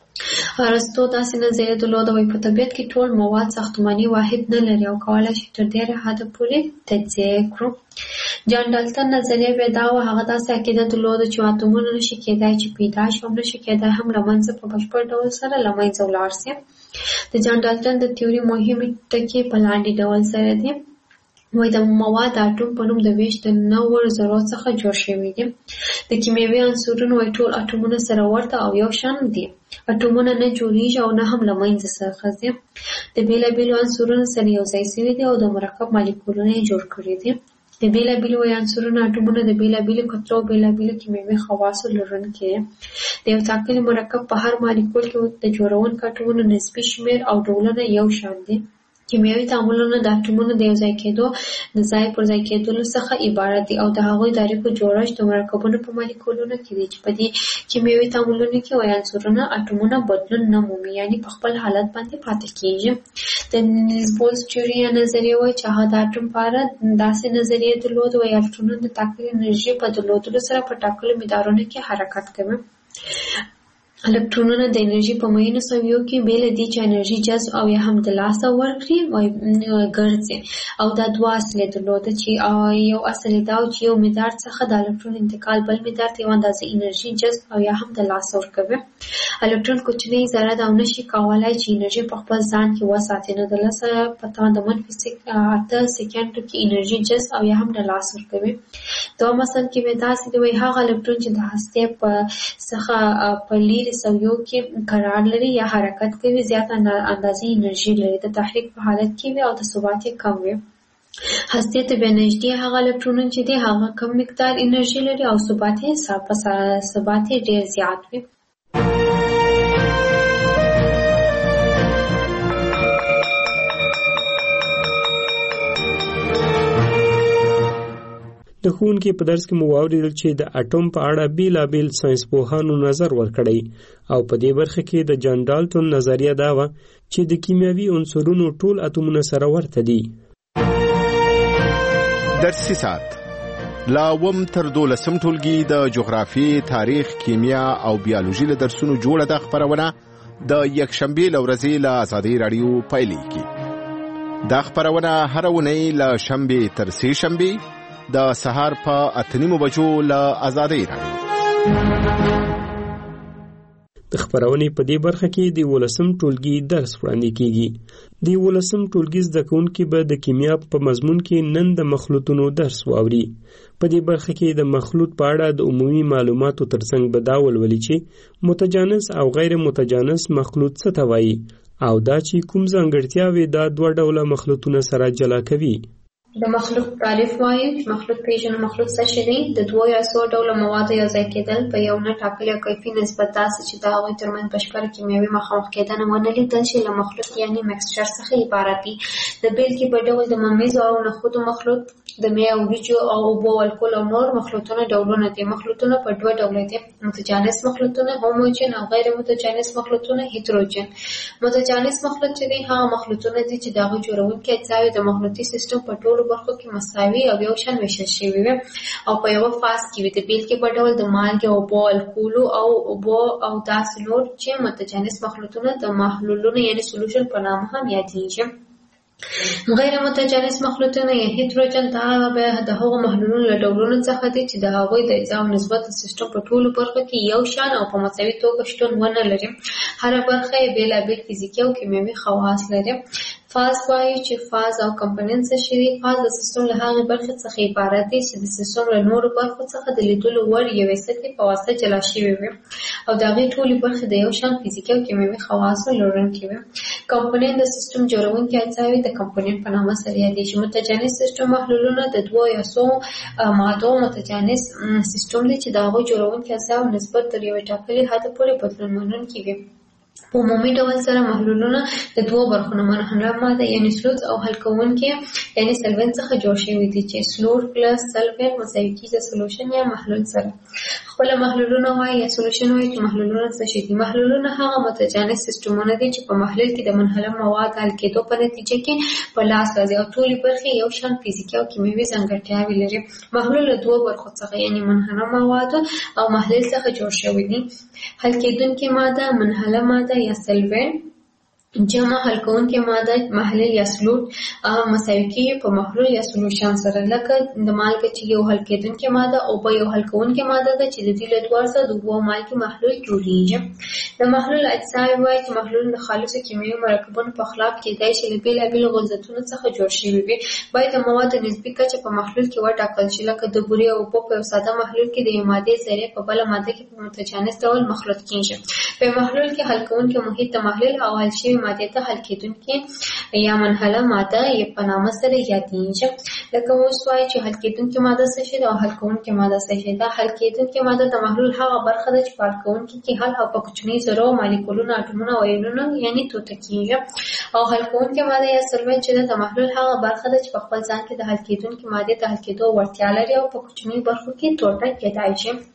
ارسطو داسې نظریه درلوده وایي په طبیعت کې ټول مواد ساختماني واحد نه لري او کولی شي تر ډېره حده پورې تجزیه کړو. جان ډالټن نظریه بیا دا وه، هغه داسې عقیده درلوده چې اتومونه نشي کېدای چې پیدا شي او نشي کېدای هم له منځه په بشپړ ډول سره له منځه ولاړ شي. د جان ډالټن د تیوري مهمې ټکي په لاندې ډول سره دي. وایي د مواد د اټوم په نوم د ویش د 9 ذرو څخه جوړ شوي دي. د کیمیاوي عنصرونو وایي ټول اټومونه سره ورته او یو شان دي. اټومونه نه جوړیږي او نه هم له منځه څخه ځي. د بېلابېلو عنصرونو سره یو ځای شوي دي او د مرکب مالیکولونه یې جوړ کړي دي. د بېلابېلو عنصرونو اټومونه د بېلابېلو کتلو او بېلابېلو کیمیاوي خواصو لرونکي دي. د یو ټاکلي مرکب په هر مالیکول کې د جوړونکو اټومونو نسبي شمېر او ډولونه یو شان دي. کیمیاوي تعاملونه د اټومونو د یو ځای کېدو د ځای پر ځای کېدلو څخه عبارت دي او د هغوی تعریف جوړښت د مرکبونو په مالیکولونو کې دی چې په دې کیمیاوي تعاملونو کې وایي عنصرونه اټومونه بدلون نه مومي، یعنې په خپل حالت باندې پاتې کېږي. د نیلز بولز تیوري یا نظریه وایي چې هغه د اټوم په اړه داسې نظریه درلوده وایي الکترونونه د ټاکلې انرژي په درلودلو سره په ټاکلو مدارونو کې حرکت کوي. الکترونونه د انرژي په مهینو سویو کې بیل دي چې انرژي جذب او یا هم د لاسه ورکړي او ګرځي او دا دوه اصلي درلوده چې یو اصلي دا چې یو مدار څخه د الکترون انتقال بل مدار ته یو اندازه انرژي جذب او یا هم د لاسه ورکوي. الکترون کوچنی ذره ده او نشي کولای چې انرژي په خپل ځان کې وساتي، نو د لاسه په تاند -8 سکند کې انرژي جذب او یا هم د لاسه ورکوي. دوه مثال کې به تاسو دوی هغه الکترون چې د هسته په څخه په لیرې سویو کې قرار لري یا حرکت کوي زیات اندازې انرژي لري، د تحریک په حالت کې وي او د ثبات یې کم وي. هسته ته به نږدې هغه الکترونونه چې دي هغه کم مقدار انرژي لري او ثبات یې ډیر زیات وي. د ښوونکي په درس کې مو واورېدل چې د اټوم په اړه بیلابیل ساینسپوهانو نظر ورکړی او په دې برخه کې د جان ډالټون نظریه دا وه چې د کیمیاوي عنصرونو ټول اتومونه سره ورته دي. درسي ساعت لا وم تر 12 ټولګي د جغرافي، تاریخ، کیمیا او بیولوژي له درسونو جوړه د خبرونه د یکشنبه لورځي له آزادۍ رادیو پایلیږي. دا خبرونه هر ونی له شنبه تر سه شنبه د سهار په 8:30 بجو له آزادۍ رادیو. د خبرونې په دې برخه کې د 12م ټولګي درس وړاندې کیږي. د 12م ټولګي زده کوونکي به د کیمیا په مضمون کې نن د مخلوطونو درس واوري. په دې برخه کې د مخلوط په اړه د عمومي معلوماتو ترڅنګ به دا ولولي چې متجانس او غیر متجانس مخلوط څه ته وایي او دا چې کوم ځانګړتیاوې دا دوه ډوله مخلوطونه سره جلا کوي. د مخلوط تعریف وایي چې مخلوط پیژنو. مخلوط څه شی دی؟ د دوه یا څو ډوله موادو یو ځای کېدل په یو نه ټاکلي او کیفي نسبت داسې چې د هغوی ترمنځ بشپړه کیمیاوي مخامخ کېدنه ونه لیدل شي له مخلوط یعنې مکسچر څخه عبارت دي. د بېلګې په ډول د ممیزو او نخودو مخلوط، د مې او وریجو او اوبو او الکول او نور مخلوطونه ډولونه دي. مخلوطونه په دوه ډوله دي: متجانس مخلوطونه هوموجن او غیر متجانس مخلوطونه هیتروجن. متجانس مخلوط چې دي هغه مخلوطونه دي چې د هغوی جوړونکي اجزاوې د مخلوطي سیستم په ټولو برخو کې مساوي او یو شان ویشل شوي وي او په یوه فاز کې وي. د بېلګې په ډول د مالګې، اوبو، الکولو او اوبو او داسې نور چې متجانس مخلوطونه د محلولونو یعنې سولوشن په نامه هم یادېږي. غیر متجانس مخلوطونه یا هیتروجن دا به د هغو محلولونو له ډولونو څخه دي چې د هغوی د اجزاو نسبت د سیستم په ټولو برخو کې یو شان او په مساوي توګه شتون ونه لري. هره برخه یې بېلابېل فزیکي او کیمیاوي خواص لري. فاز وایي چې فاز او کمپوننټ څه شي دي. فاز د سیستم له هغې برخې څخه عبارت دی چې د سیستم له نورو برخو څخه د لیدلو وړ یوې سطحې په واسطه جلا شوي وي او د هغې ټولې برخې د یو شان فزیکي او کیمیاوي خواصو لرونکي وي. کمپوننټ د سیستم جوړونکي اجزاوې د کمپوننټ په نامه سره یادېږي. متجانس سیستم محلولونه د دوه یا څو مادو متجانس سیستم دی چې د هغوی جوړونکي اجزاو نسبت تر یوې ټاکلي حده پورې بدلون منونکي وي. په عمومي ډول سره محلولونه د دوه برخو نه منحله ماده یعنې سلوټ او حل کوونکي یعنې سلوین څخه جوړ شوي دي چې سلوټ پلس سلوین مساوي کېږي سلوشن یا محلول سره. خپله محلولونه وایي یا سلوشن وایي چې محلولونه څه شي دي. محلولونه هغه متجانس سیستمونه دي چې په محلول کې د منحله مواد حل کېدو په نتیجه کې په لاس راځي او ټولې برخې یو شان فزیکي او کیمیاوي ځانګړتیاوې لري. محلول له دوه برخو څخه یعنې منحله موادو او محلول څخه جوړ شوي دي. حل کېدونکې ماده، منحله ماده یا سلوین، جمع حل کوونکې ماده محلول یا سلوټ مساوي کېږي په محلول یا سلوشن سره. لکه د مالګې چې یو حل کېدونکې ماده او په یو حل کوونکې ماده ده چې د دې له دواړو څخه د اوبو او مالګې محلول جوړېږي. د محلول اجزاوې وایي چې محلول د خالصو کیمیاوي مرکبونو په خلاف کېدای شي له بېلابېلو غلظتونو څخه جوړ شوي وي. باید د موادو نسبي کچه په محلول کې وټاکل شي. لکه د بورې او اوبو په یو ساده محلول کې د یوې مادې ذرې په بله ماده کې په متجانس ډول مخلوط کېږي. په محلول کې حل کوونکي محیط د محلول او حل شوي مادې ته حل کېدونکې یا منحله ماده یې په نامه سره یادېږي. لکه اوس وایي چې حل کېدونکې ماده څه شی ده او حل کوونکې ماده څه شی ده. حل کېدونکې ماده د محلول هغه برخه ده چې په حل کوونکي کې حل او په کوچنۍ ذرو، مالیکولونو، اټومونو او ایونونو یعنې ټوټه کېږي. او حل کوونکې ماده یا سولوینټ چې ده د محلول هغه برخه ده چې په خپل ځان کې د حل کېدونکې مادې ته حل کېدو وړتیا لري او په کوچنیو برخو کې ټوټه کېدای شي.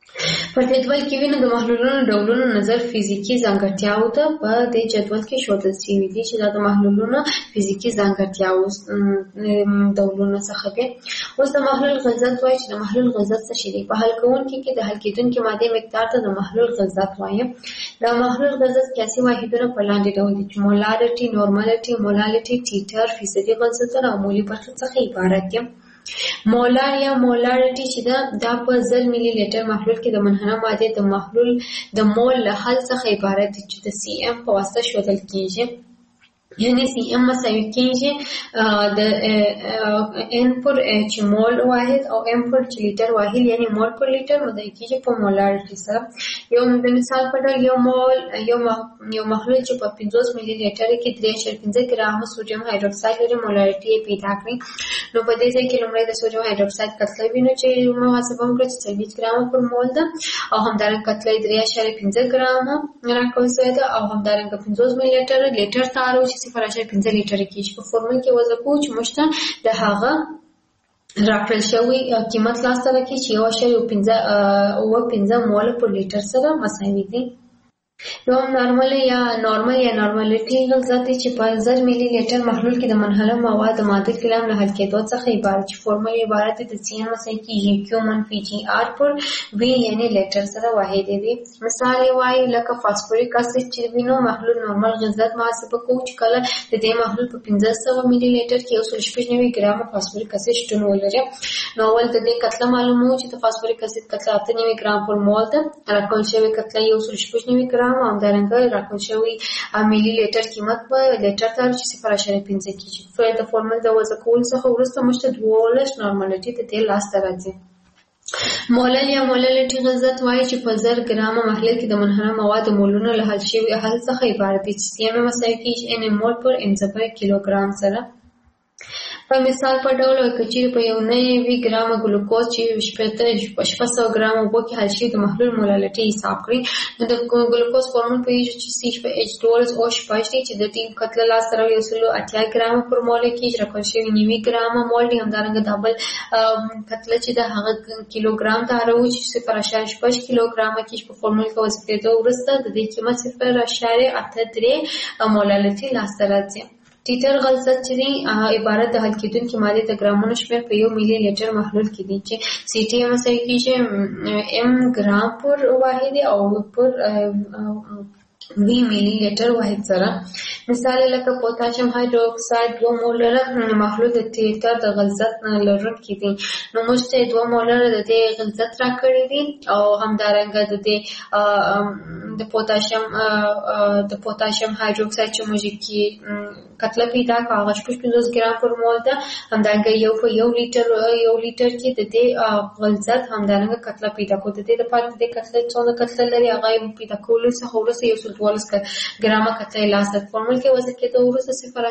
په جدول کې وینو د محلولونو ډولونو نظر فزیکی ځانګړتیاو ته په دې جدول کې ښودل شوي دي چې دا د محلولونو فزیکی ځانګړتیاو ډولونو څخه دي. اوس د محلول غلظت وایي چې د محلول غلظت څه شی دی. په حل کوونکي کې د حل کېدونکي مادې مقدار ته د محلول غلظت وایي. د محلول غلظت قیاسي واحدونه په لاندې ډول دي چې مولارټي، نورمالټي، مولالټي، ټیټر، فیصدي غلظتونه او مولي برخه څخه عبارت دي. مولار یا مولارټي چې دا په 1000 ملي لیټر محلول کې د منحنه مادې د محلول د مول له حل څخه عبارت دي چې د سی ام په واسطه ښودل کیږي. یعنی سی ام مساوي کیږي د ان پر چې مول واحد او ام پر چې لیټر واحد یعنی مول پر لیټر مضاعف کیږي په مولارټي سره. یو د مثال په ډول یو مول یو محلول چې په 50 ملي لیټر کې 3.5 ګرام سوډیم هایدروکساید لري مولارټي پیدا کړي. نو په دې ځای کې لومړی د سوډیم هایدروکساید کتله وینو چې محاسبه وکړو چې 40 ګرام پر مول ده او همدارنګه کتله 3.5 ګرام راکول شوې ده او همدارنګه 50 ملي لیټر تارو چې 0.5 لیټر کېږي. په فورمول کې وضع کوو چې موږ ته د هغه راکړل شوی قیمت لاسته راکړي چې 1.15 مول پر لیټر سره مساوي دي. یو نارمل یا نارمالټي غلظت دی چې په 1000 ملي لیټر محلول کې د منحله مواد د ماده کلام له حل کېدو څخه عبارت چې فورمول عبارت دی د سی ان مساوي کیږي کیو منفي جی آر پر وی یعنی لیټر سره واحد دی. مثال یې وایي لکه فاسفوریک اسید چې وینو محلول نورمال غلظت محاسبه کوو چې کله د دې محلول په 1500 ملي لیټر کې 196 ګرام فاسفوریک اسید شتون ولري. نو اول د دې کتله معلومو چې د فاسفوریک اسید کتله 98 ګرام پر مول ده. راکول شوی کتله 196 ګرام او همدارنګه راکول شوی ملي لیټر قیمت په لیټر تر چې 0.5 کېږي. د فورمول د وضع کول څخه وروسته موږ ته 12 نورمالټي ته د لاسته راځي. مولل یا مولالټي غلظت وایي چې په 1000 ګرام محلول کې د منحنه مواد مولونو له حل شوي حل څخه عبارت دي چې سی ام مساوي کېږي ان مول پر ان ضرب کیلوګرام سره. په مثال په ډول کچیر په یو 9 ګرام ګلوکوز چې 600 ګرام اوبو کې حل شوی د محلول مولالټي حساب کړئ. نو د ګلوکوز فورمول په یوه چې CH2O دی چې د دې کتله لاس سره 180 ګرام پر مول کې راکول شوی 9 ګرام مول دی. همدارنګه دبل کتله چې د هغه کیلوګرام ته راوځي چې 0.5 کیلوګرام کې په فورمول کې وضع کېدو وروسته د دې قیمت 0.83 مولالټي لاس راځي. ټیټر غلظت چې دی عبارت د حل کېدونکي مادې د ګرامونو شمېر په 1 ملي لیټر محلول کې دی چې سی ټي مساوي کېږي ام ګرام پر واحد او پر 20 ملي لیټر واحد سره. مثال لکه پوتاشیم هایدروکساید 2 مولر محلول د ټیټر د غلظت لرونکي دي. نو موږ ته 2 مولر د دې غلظت راکړي دي او همدارنګه د پوتاشیم هایدروکساید چې موږ کې کتله پیدا کړه هغه 50 ګرام پر مول ده. همدارنګه یو لیټر کې د دې غلظت همدارنګه کتله پیدا کړو. د دې لپاره د کتله څونه کتله لري هغه پیدا کولو څخه وروسته 12 ګرامه کتله لاسته فورمول کې وضع کېدو وروسته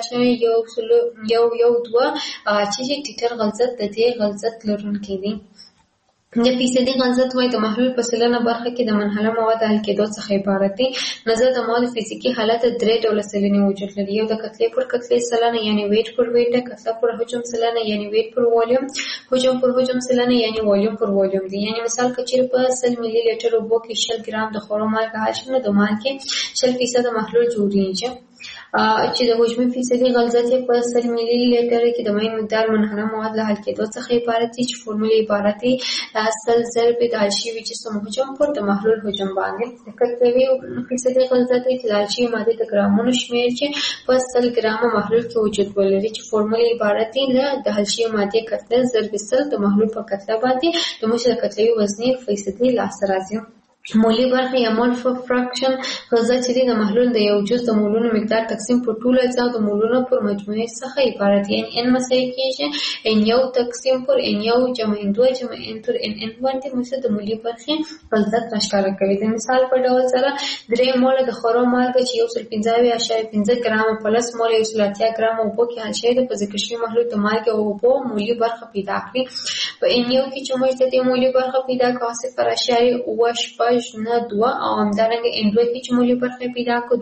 0.112 چې ټیټر غلظت د دې غلظت لرونکی دی. د فیصدي غلظت وایي د محلول په سلنه برخه کې د منحله مواد حل کېدو څخه عبارت دی. نظر د مواد فزیکي حالت 3 ډوله سلنې وجود لري. یو د کتلې پر کتلې سلنه یعنی ویټ پر ویټ ده، کتله پر حجم سلنه یعنی ویټ پر والیوم، حجم پر حجم سلنه یعنی والیوم پر والیوم دی. یعنی مثال کچیر په 100 ملي لیټر اوبو کې 100 ګرام د خورو مالګه حل شي نو د مالګې 100% محلول جوړیږي. چې د حجم فیصدي غلظت په 100 ملي لیټر کې د مایع مقدار منحنه مواد له حل کېدو څخه عبارت دی چې فورمول عبارت دی 100 ضرب د حل شوي جسم حجم پر د محلول حجم باندې. د کتلوي فیصدي غلظت کې د حل شوي مادې د ګرامونو شمېر چې په 100 ګرامه محلول کې وجود ولري چې فورمول عبارت دی د حل شوي مادې کتله ضرب 100 د محلول په کتله باندې د موږ د کتلوي وزنې فیصدي لاسته راځي. مولی برخه یا مول فراکشن غلظت چې د محلول د یو جز د مولونو مقدار تقسیم په ټولو اجزاو د مولونو پر مجموعې څخه عبارت دی. ان مساوي کېږي ان یو تقسیم پر ان یو جمع ان 2 جمع ان تر ان باندې موږ د مولی برخه غلظت راښکاره کوي. د مثال په ډول سره 3 مول د خورو مالګه چې 115.5 ګرام پلس مول 180 ګرام اوبو کې حل شوی د په ذکر شوي محلول د مالګې او اوبو مولی برخه پیدا کړي. په ان یو کې چې موږ د مولی برخه پیدا کوو 0.8 نه 2 او همدارنګه ان 2 کې چې مولی برخه پیدا کو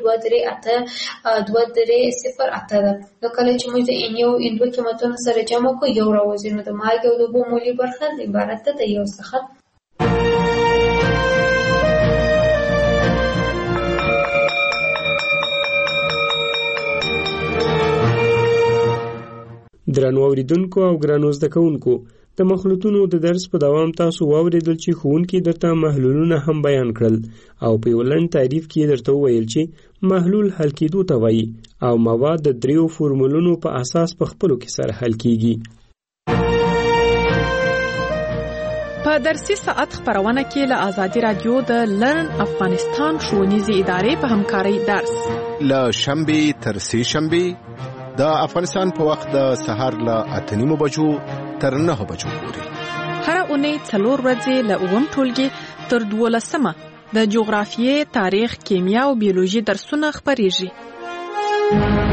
2.3 ده. نو کله چې موږ د ان یو ان 2 قیمتونو سره جمع کو یو راوځي نو د مالګې او د اوبو مولی برخه عبارت ده د یو څخه. درنو اوریدونکو او ګرانو زده کوونکو، د مخلوطونو د درس په دوام تاسو واوریدل چې ښوونکي درته محلولونه هم بیان کړل او په یو لنډ تعریف کې درته وویل چې محلول حل کېدو ته وایي او مواد د 3 فورمولونو په اساس په خپلو کې سره حل کیږي. په درسي ساعت خبرونه کې له آزادي رادیو د لرن افغانستان ښوونیزې ادارې په همکارۍ درس له شنبې تر سې شنبې د افغانستان په وخت د سهار له 8:30 بجو تر 9 بجو پورې هر اونۍ 4 ورځې له 9 ټولګي تر 12 د جغرافیې، تاریخ، کیمیا او بیولوژي درسونه خبرېږي.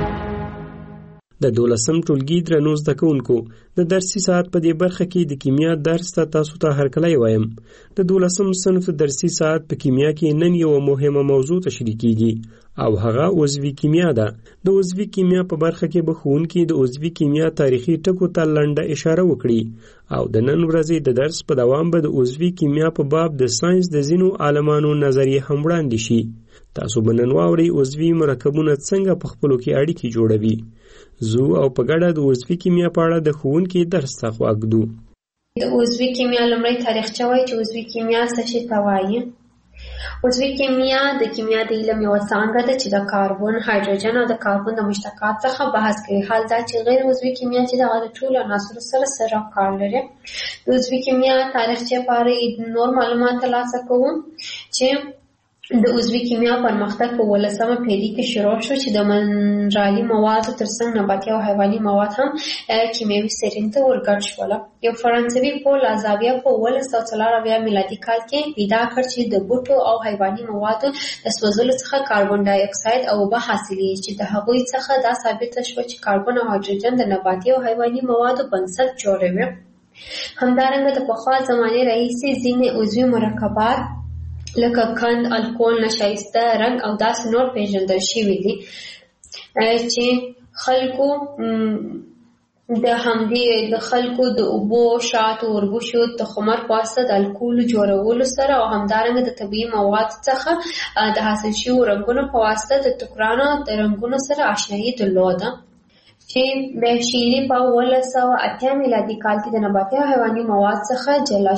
د 12م ټولګي درنو زده کوونکو، د درسي ساعت په دې برخه کې د کیمیا درس ته تاسو ته هرکلی وایم. د 12م صنف درسي ساعت په کیمیا کې نن یو مهمه موضوع تشریح کیږي او هغه عضوي کیمیا ده. د عضوي کیمیا په برخه کې به ښوونکي د عضوي کیمیا تاریخي ټکو ته لنډه اشاره وکړي او د نن ورځې د درس په دوام به د عضوي کیمیا په باب د ساينس د ځینو عالمانو نظریې هم وړاندې شي. تاسو به نن واورئ عضوي مرکبونه څنګه په خپلو کې اړیکې جوړوي. زو او په ګډه د عضوي کیمیا په اړه د ښوونکي درس ته غوږ ږدو. د عضوي کیمیا لومړی تاریخچه وایي چې عضوي کیمیا څه شي ته وایي. عضوي کیمیا د کیمیا د علم یوه څانګه ده چې د کاربن، هایدروجن او د کاربن د مشتقات څخه بحث کوي. حال دا چې غیر عضوي کیمیا چې دغه د ټولو عناصرو سره کار لري. د عضوي کیمیا تاریخچه په اړه نور معلومات ترلاسه کوو چې د عضوي کیمیا پرمختګ په 18مه پیړۍ کې شروع شو چې د منرالي موادو ترڅنګ نباتي او حیواني مواد هم کیمیاوي سرین ته ورګډ شول. یو فرانسوي پول لازاویه په 1904 میلادي کال کې پیدا کړ چې د بوټو او حیواني موادو د سوځولو څخه کاربن ډای اکساید او اوبه حاصلېږي چې د هغوی څخه دا ثابته شوه چې کاربن او هایدروجن د نباتي او حیواني موادو بنسټ جوړوي. همدارنګه د پخوا زمانې راهیسې ځینې عضوي مرکبات لکه قند، الکول، نشایسته، رنګ او داسې نور پیژندل شوي دي چې خلکو د اوبو، شاتو، وربشو، تخمر په واسطه د الکول جوړولو سره او همدارنګه د طبیعي موادو څخه د حاصل شویو رنګونو په واسطه د ټوکرانو د رنګونو سره آشنایي درلوده چې د شیري په 1980 میلادي کال کې د نباتي او حیواني مواد څخه جلا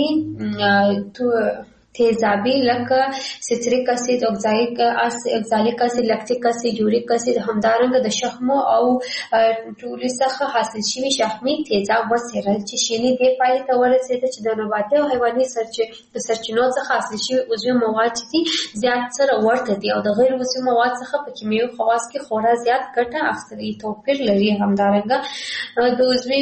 شوي تیزابي لکه سیتریک اسید، اکزالیک اسید، لکتیک اسید، یوریک اسید، همدارنګه د شحمو او ټولي څخه حاصل شوي شحمي تیزاب وڅېړل چې شیلي دې پایلې ته ورسېده چې د نباتي او حیواني سرچینو څخه حاصل شوي عضوي مواد چې دي زیات سره ورته دي او د غیر عضوي مواد څخه په کیمیاوي خواص کې خورا زیات ګټه اخیستلي توپیر لري. همدارنګه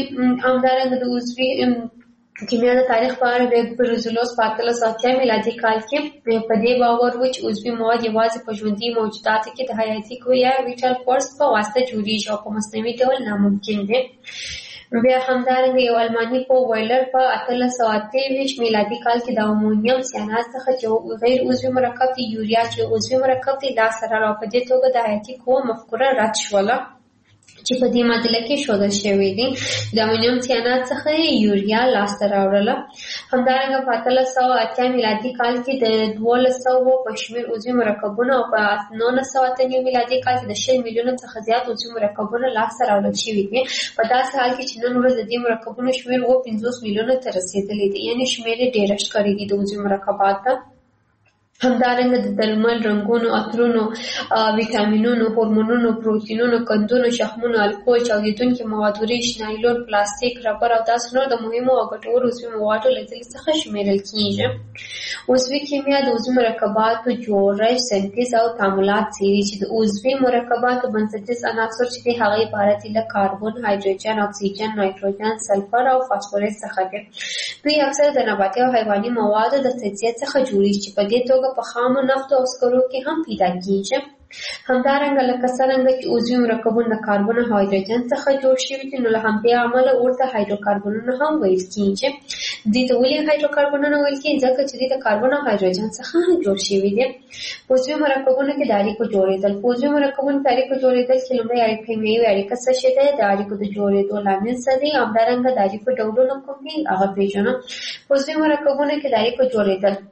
د عضوي کیمیا د تاریخ په اړه د بروزلوس په 1880 میلادي کال کې په دې باور و چې عضوي مواد یوازې په ژوندي موجوداتو کې د حیاتي قوې یا ویټال فورس په واسطه جوړیږي او په مصنوعي ډول ناممکن دي. بیا همدارنګه یو الماني په ویلر په 1823 میلادي کال کې د امونیم سیانات څخه چې غیر عضوي مرکب دی یوریا چې عضوي مرکب دی لاس سره راو په دې توګه د حیاتي قوې مفکوره رد شوله چې په دې معادله کې ښودل شوی دی. د امونیم سیانات څخه یوریا لاسته راوړله. همدارنګه په 1880 میلادي کال کې د 1200 په شمېر عضوي مرکبونه او په 1998 میلادي کال کې د 100 میلیونو څخه زیات عضوي مرکبونه لاسته راوړل شوي دي. په داسې حال کې چې نن ورځ د دې مرکبونو شمېر 50 میلیونو ته رسېدلی دی، یعنې شمېر یې ډېر ښکارېږي د عضوي مرکباتو. همدارنګه د درمل، رنګونو، عطرونو، ویټامینونو، هورمونونو، پروتینونو، قندونو، شحمونو، الکول، چاودیدونکي مواد، وریښ، نایلون، پلاستیک، ربر او داسې نور د مهمو او ګټورو عضوي موادو له ډلې څخه شمیرل کیږي. عضوي کیمیا د عضوي مرکباتو جوړښت، سنتیز او تعاملات څېړي چې د عضوي مرکباتو بنسټیز عناصر چې دي هغه عبارت دي له کاربن، هایدروجن، اکسیجن، نایتروجن، سلفر او فاسفورس څخه دي. دوی اکثر د نباتي او حیواني موادو د تجزیه څخه جوړیږي چې په دې توګه په خامو نفتو او سکرو کې هم پیدا کیږي. همدارنګه لکه څرنګه چې عضوي مرکبونه د کاربن او هایدروجن څخه جوړ شوي دي، نو له همدې امله ورته هایدروکاربنونه هم ویل کیږي. دوی ته ولې هایدروکاربنونه ویل کیږي؟ ځکه چې دوی د کاربن او هایدروجن څخه جوړ شوي دي. په عضوي مرکبونو کې د اړیکو جوړېدل. په عضوي مرکبونو کې اړیکو جوړېدل کې لومړی کیمیاوي اړیکه څه شی دی، د اړیکو د جوړېدو لامل څه دی، همدارنګه د اړیکو ډولونه کوم دي هغه پېژنو. په عضوي مرکبونو کې د اړیکو جوړېدل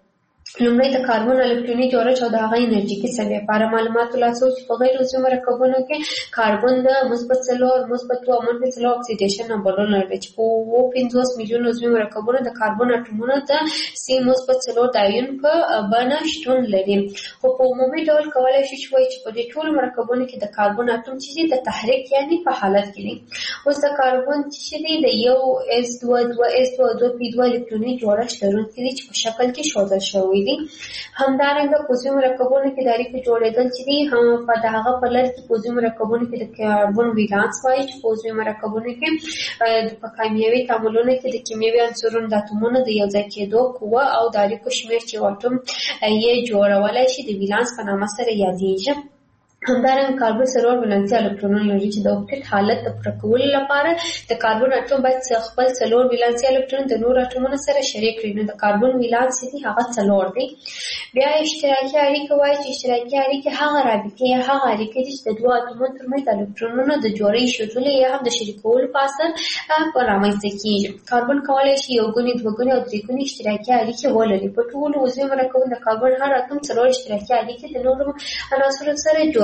لومړی د کاربن الکتروني جوړښت او د هغه انرژیکي سویې لپاره معلومات ترلاسه چې په غیر عضوي مرکبونو کې کاربن د مثبت 4 مثبت 2 منفي 4 اکسیډیشن نمبرونه لري چې په 50 میلیون عضوي مرکبونو د کاربن اټومونو د سی مثبت 4 د آیون په بڼه شتون لري. خو په عمومي ډول کولای شي چې په دې ټولو مرکبونو کې د کاربن اټوم چې د تحریک یعنی په حالت کې دي. اوس د کاربن چې دی د یو s2 2s2 2p2 الکتروني جوړښت لرونکي دي چې په شکل کې ښودل شوی دي. همدارنګه په عضوي مرکبونو کې د اړیکو جوړېدل چې دي هم په دغه په لړ کې په عضوي مرکبونو کې د کاربن ولانس وایي چې په عضوي مرکبونو کې په کیمیاوي تعاملونو کې د کیمیاوي عنصرونو د اتومونو د یوځای کېدو قوه او د اړیکو شمېر چې اتوم یې جوړولای شي د ولانس په نامه سره یادېږي. همدارنګه کاربن سرور ولانسي الکترونونه لري چې د اوکټیت حالت د پوره کولو لپاره د کاربن اټوم باید خپل سرور ولانسي الکترون د نور اټومونو سره شریک کړي. نو د کاربن ولانس دي هغه 4 دی. بیا اشتراکي اړیکه وایي چې اشتراکي اړیکه هغه رابطه یا هغه اړیکه دي چې د دوه اټومونو ترمنځ د الکترونونو د جوړې شدول یا هم د شریکولو په اثر په رامنځته کیږي. کاربن کولای شي یو ګونی دوه ګونی او درې ګونی اشتراکي اړیکې ولري. په ټولو عضوي مرکبونو د کاربن هر اټوم 4 اشتراکي اړیکې د نورو عناصرو سره جوړوي.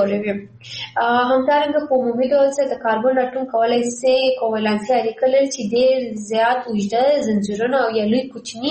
همدارنګه په عمومي ډول سره د کاربن اټوم کولای شي کوالنسي اړیکه لري چې ډېر زیات اوږده زنجیرونه او یا لوی کوچني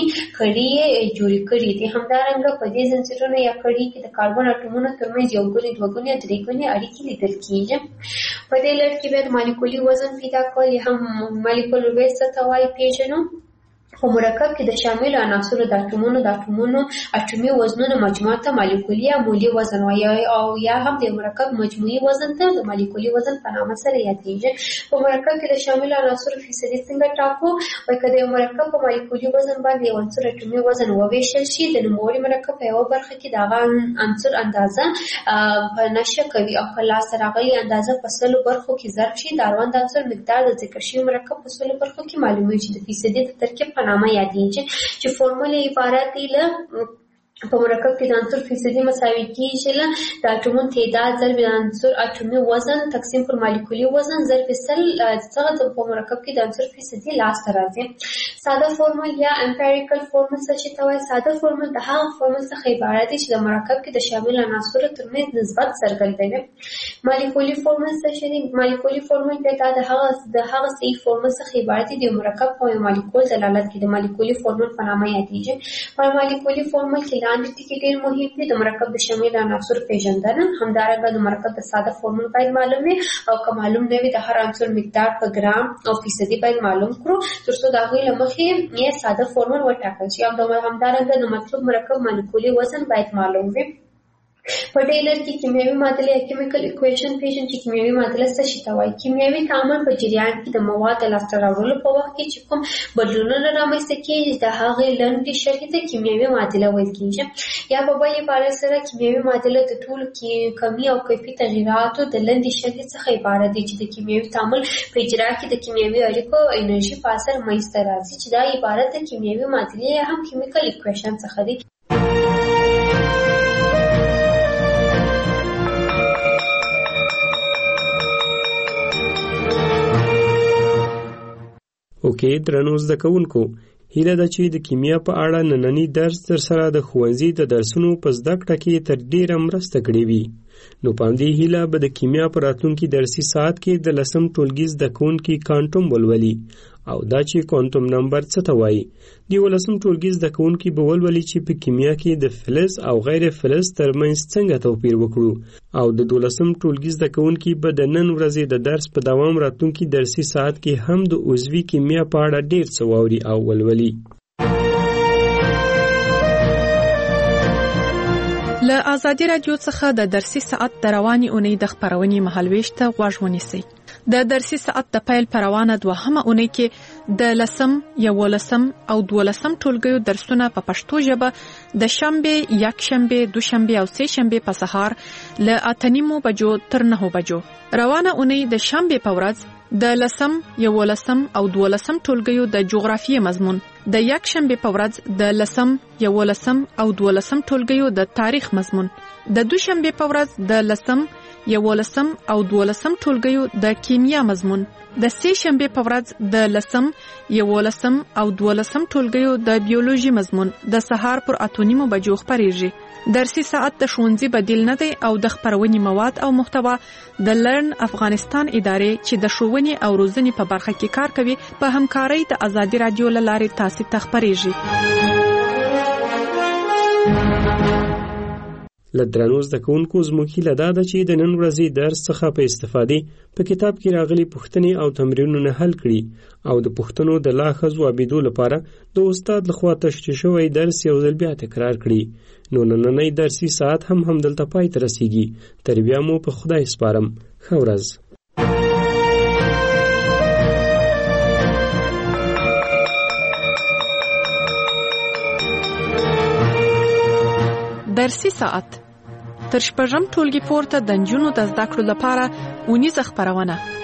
کړي جوړ کړي دي. همدارنګه په دې زنجیرونو یا کړي کې د کاربن اټومونو ترمنځ یو ګونی دوه ګونی او درې ګونی اړیکې لیدل کیږي. په دې لړ کې به مالیکولي وزن پیدا کول یا هم مالیکولر ویټ څه ته وایي پیژنو. په مرکب کې د شامل عناصرو د اټومونو اټومي وزنونو مجموعه ته مالیکولي یا مولي وزن وایي او یا هم د مرکب مجموعي وزن ته د مالیکولي وزن په نامه سره یادېږي. په مرکب کې د شامل عناصرو فیصدي څنګه ټاکو؟ وایي که د یو مرکب په مالیکولي وزن باندې یو عنصر اټومي وزن وویشل شي د نوموړي مرکب په یوه برخه کې د هغه عنصر اندازه په نشه کوي او که لاسته راغلې اندازه په 100 برخو کې ضرب شي د اړوند عنصر مقدار د ذکر شوي مرکب په 100 برخو کې معلومیږي چې د فیصدي د ترکیب په نامه یادېږي چې فورمول عبارت دی له په مرکب کې د عنصر فیصدي مساوي کیږي له د اټومونو تعداد ضرب د عنصر اټومي وزن تقسیم پر مالیکولي وزن ضرب 100 څخه په مرکب کې د عنصر فیصدي لاسته راځي. ساده فورمول یا امپیریکل فورمول څه ته وایي؟ ساده فورمول د هغه فورمول څخه عبارت دی چې د مرکب کې د شامل عناصرو ترمنځ نسبت څرګندوي. مالیکولي فورمول څه دی؟ مالیکولي فورمول بیا د هغه صحیح فورمول څخه عبارت دی د مرکب په مالیکول دلالت کوي. د مالیکولي فورمول په نامه یادېږي. په مالیکولي فورمول کې لاندې ټکي ډېر مهم دي. د مرکب د شامل عناصرو پیژندنه، همدارنګه د مرکب د ساده فورمول باید معلوم وي او که معلوم نه وي د هر عنصر مقدار په ګرام او فیصدي باید معلوم کړو ترڅو د هغوی له مخې یې ساده فورمول وټاکل شي. همدارنګه د مطلوب مرکب مالیکولي وزن باید معلوم وي. په دې لړ کې کیمیاوي معادله یا کیمیکل ایکویشن پیژنئ چې کیمیاوي معادله څه شي ته وایي. کیمیاوي تعامل په جریان کې د مواد د لاسته راوړلو په وخت کې چې کوم بدلونونه رامنځته کېږي د هغې لنډې شرحې ته کیمیاوي معادله ویل کېږي. یا په بل عبارت سره کیمیاوي معادله د ټولو کمي او کیفي تغییراتو د لنډې شرحې څخه عبارت دی چې د کیمیاوي تعامل په اجرا کې د کیمیاوي اړیکو او انرژي په اثر منځته راځي چې دا عبارت د کیمیاوي معادلې یا هم کیمیکل ایکویشن څخه دی. اوکې درنو زده کوونکو، هیله ده چې د کیمیا په اړه نننی درس در سره د ښوونځي د درسونو په زده کړه کې تر ډیره مرسته کړې وي. نو په همدې هیله به د کیمیا په راتلونکي درسي ساعت کې د 10 ټولګي زده کوونکي کوانټم ولولي او دا چې کوانټم نمبر څه ته وایي. د 11 ټولګي زده کوونکي به ولولي چې په کیمیا کې د فلز او غیر فلز ترمنځ څنګه توپیر وکړو او د 12 ټولګي زده کوونکي به د نن ورځې د درس په دوام راتلونکي درسي ساعت کې هم د عضوي کیمیا په اړه ډیر څه واوري او ولولي. له آزادي رادیو څخه د درسي ساعت د رواني اونۍ د خپرونې مهالويش ته غوږ ونیسئ. د درسي ساعت د پیل پر روانه دوهمه اونۍ کې د 10 11 او 12 ټولګیو درسونه په پښتو ژبه د شنبه، یکشنبه، دوشنبه او سه شنبه په سهار له 8:30 بجو تر 9 بجو. روانه اونۍ د شنبه په ورځ د 10 11 او 12 ټولګیو د جغرافیې مضمون د یک شنبه په ورځ د 10 11 او 12 ټولګیو د تاریخ مضمون، د دوشنبه په ورځ د 10 11 او 12 ټولګیو د کیمیا مضمون، د سه شنبه په ورځ د 10 11 او 12 ټولګیو د بیولوژي مضمون د سهار پر 8:30 بجو خبريږي. درسي ساعت د ښوونځي بدیل نه دی او د خبرونې مواد او محتوا د لرن افغانستان ادارې چې د ښوونې او روزنې په برخه کې کار کوي په همکارۍ د آزادي رادیو لارې تاسو ته خبريږي. لدرانو زده کوونکو زموږ هیله ده چې د نن ورځې درس څخه په استفادې په کتاب کې راغلي پوښتنې او تمرینونه حل کړي او د پوښتنو د لا ښه ځوابېدو لپاره د استاد لخوا تشریح شوی درس یو ځل بیا تکرار کړي. نو نننی درسي ساعت هم دلته پای ته رسیږي. تر بیا مو په خدای سپارم. ښه ورځ. درسي ساعت تر شپږم ټولګي پورته د نجونو د زده کړو لپاره اونیزه خبرونه